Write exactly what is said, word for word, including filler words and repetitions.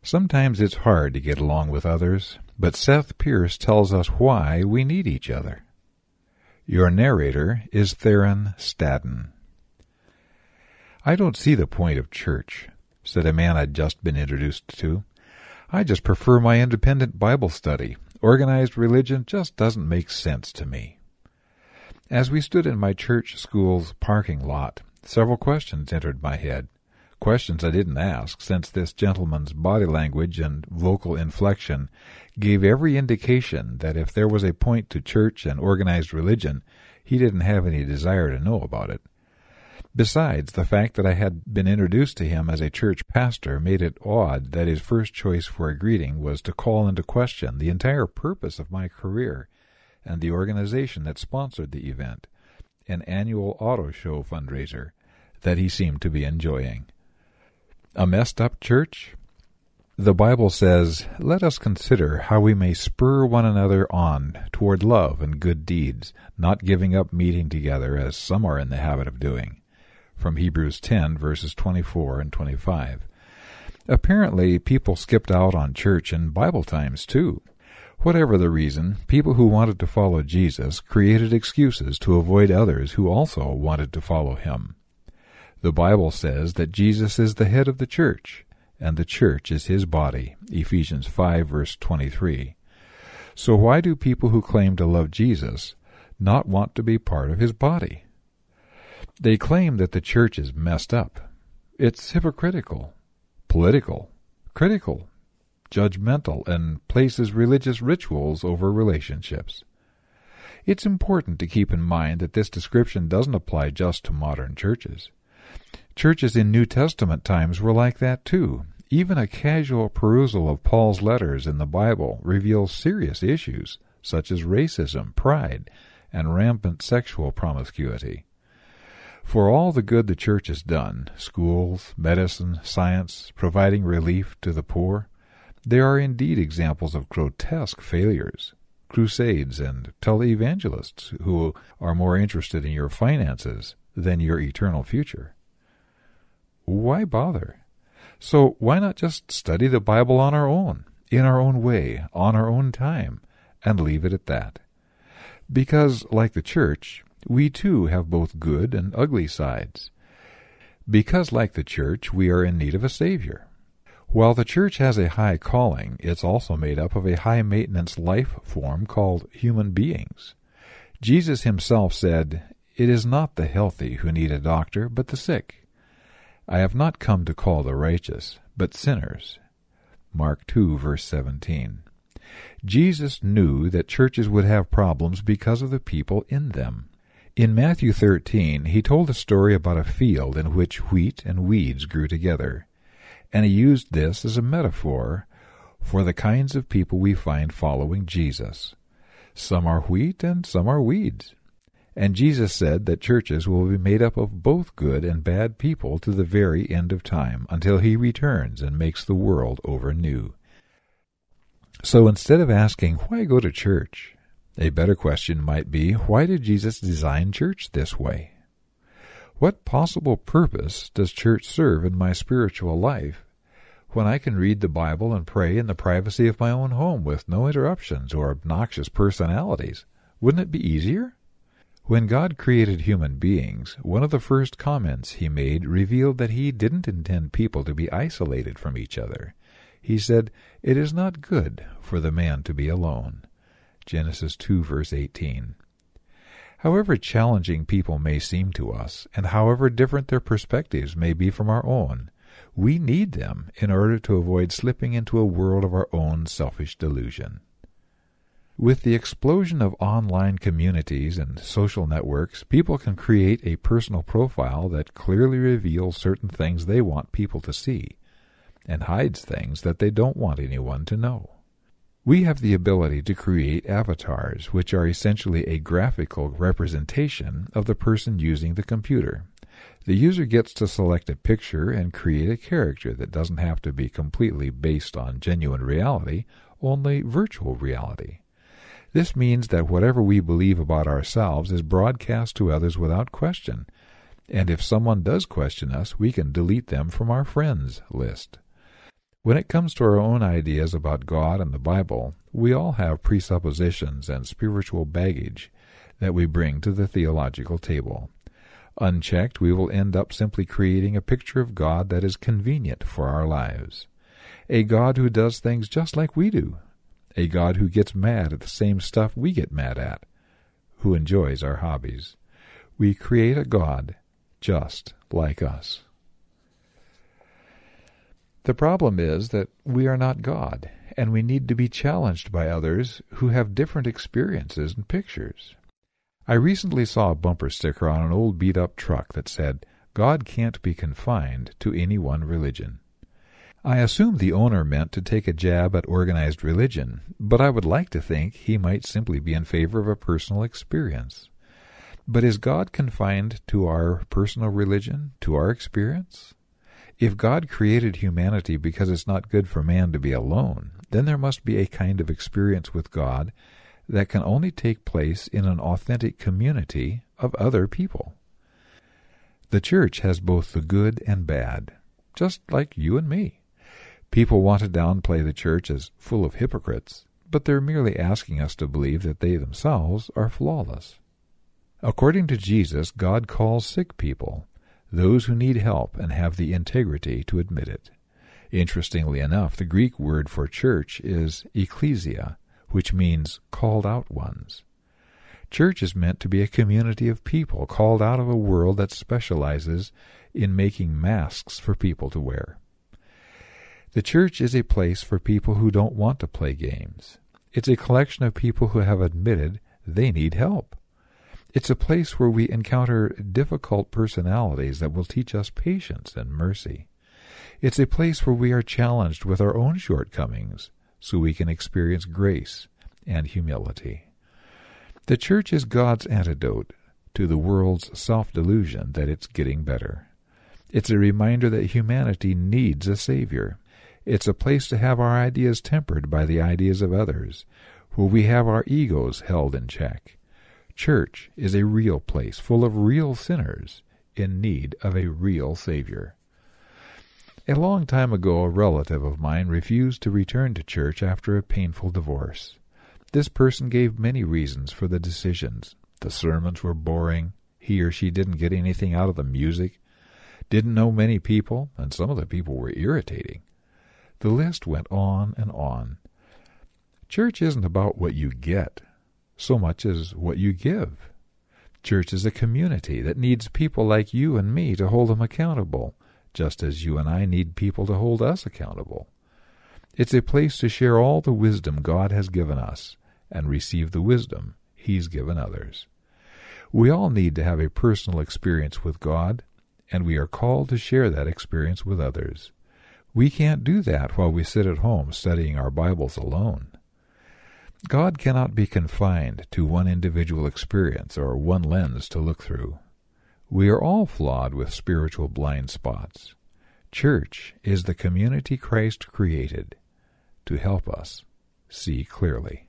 Sometimes it's hard to get along with others, but Seth Pierce tells us why we need each other. Your narrator is Theron Stadden. "I don't see the point of church," said a man I'd just been introduced to. "I just prefer my independent Bible study. Organized religion just doesn't make sense to me." As we stood in my church school's parking lot, several questions entered my head. Questions I didn't ask, since this gentleman's body language and vocal inflection gave every indication that if there was a point to church and organized religion, he didn't have any desire to know about it. Besides, the fact that I had been introduced to him as a church pastor made it odd that his first choice for a greeting was to call into question the entire purpose of my career and the organization that sponsored the event, an annual auto show fundraiser that he seemed to be enjoying. A messed up church? The Bible says, "Let us consider how we may spur one another on toward love and good deeds, not giving up meeting together as some are in the habit of doing." From Hebrews ten, verses twenty-four and twenty-five. Apparently, people skipped out on church in Bible times, too. Whatever the reason, people who wanted to follow Jesus created excuses to avoid others who also wanted to follow him. The Bible says that Jesus is the head of the church, and the church is his body, Ephesians five, verse twenty-three. So why do people who claim to love Jesus not want to be part of his body? They claim that the church is messed up. It's hypocritical, political, critical, judgmental, and places religious rituals over relationships. It's important to keep in mind that this description doesn't apply just to modern churches. Churches in New Testament times were like that too. Even a casual perusal of Paul's letters in the Bible reveals serious issues, such as racism, pride, and rampant sexual promiscuity. For all the good the church has done, schools, medicine, science, providing relief to the poor, there are indeed examples of grotesque failures, crusades, and televangelists who are more interested in your finances than your eternal future. Why bother? So why not just study the Bible on our own, in our own way, on our own time, and leave it at that? Because, like the church, we too have both good and ugly sides. Because, like the church, we are in need of a Savior. While the church has a high calling, it's also made up of a high-maintenance life form called human beings. Jesus himself said, "It is not the healthy who need a doctor, but the sick. I have not come to call the righteous, but sinners." Mark two, verse seventeen. Jesus knew that churches would have problems because of the people in them. In Matthew thirteen, he told a story about a field in which wheat and weeds grew together, and he used this as a metaphor for the kinds of people we find following Jesus. Some are wheat and some are weeds. And Jesus said that churches will be made up of both good and bad people to the very end of time, until he returns and makes the world over new. So instead of asking, why go to church? A better question might be, why did Jesus design church this way? What possible purpose does church serve in my spiritual life when I can read the Bible and pray in the privacy of my own home with no interruptions or obnoxious personalities? Wouldn't it be easier? When God created human beings, one of the first comments he made revealed that he didn't intend people to be isolated from each other. He said, "It is not good for the man to be alone." Genesis two, verse eighteen. However challenging people may seem to us, and however different their perspectives may be from our own, we need them in order to avoid slipping into a world of our own selfish delusion. With the explosion of online communities and social networks, people can create a personal profile that clearly reveals certain things they want people to see, and hides things that they don't want anyone to know. We have the ability to create avatars, which are essentially a graphical representation of the person using the computer. The user gets to select a picture and create a character that doesn't have to be completely based on genuine reality, only virtual reality. This means that whatever we believe about ourselves is broadcast to others without question, and if someone does question us, we can delete them from our friends list. When it comes to our own ideas about God and the Bible, we all have presuppositions and spiritual baggage that we bring to the theological table. Unchecked, we will end up simply creating a picture of God that is convenient for our lives. A God who does things just like we do. A God who gets mad at the same stuff we get mad at. Who enjoys our hobbies. We create a God just like us. The problem is that we are not God, and we need to be challenged by others who have different experiences and pictures. I recently saw a bumper sticker on an old beat-up truck that said, "God can't be confined to any one religion." I assumed the owner meant to take a jab at organized religion, but I would like to think he might simply be in favor of a personal experience. But is God confined to our personal religion, to our experience? If God created humanity because it's not good for man to be alone, then there must be a kind of experience with God that can only take place in an authentic community of other people. The church has both the good and bad, just like you and me. People want to downplay the church as full of hypocrites, but they're merely asking us to believe that they themselves are flawless. According to Jesus, God calls sick people, those who need help and have the integrity to admit it. Interestingly enough, the Greek word for church is ecclesia, which means called out ones. Church is meant to be a community of people called out of a world that specializes in making masks for people to wear. The church is a place for people who don't want to play games. It's a collection of people who have admitted they need help. It's a place where we encounter difficult personalities that will teach us patience and mercy. It's a place where we are challenged with our own shortcomings so we can experience grace and humility. The church is God's antidote to the world's self-delusion that it's getting better. It's a reminder that humanity needs a Savior. It's a place to have our ideas tempered by the ideas of others, where we have our egos held in check. Church is a real place full of real sinners in need of a real Savior. A long time ago, a relative of mine refused to return to church after a painful divorce. This person gave many reasons for the decisions. The sermons were boring. He or she didn't get anything out of the music. Didn't know many people, and some of the people were irritating. The list went on and on. Church isn't about what you get so much as what you give. Church is a community that needs people like you and me to hold them accountable, just as you and I need people to hold us accountable. It's a place to share all the wisdom God has given us and receive the wisdom He's given others. We all need to have a personal experience with God, and we are called to share that experience with others. We can't do that while we sit at home studying our Bibles alone. God cannot be confined to one individual experience or one lens to look through. We are all flawed with spiritual blind spots. Church is the community Christ created to help us see clearly.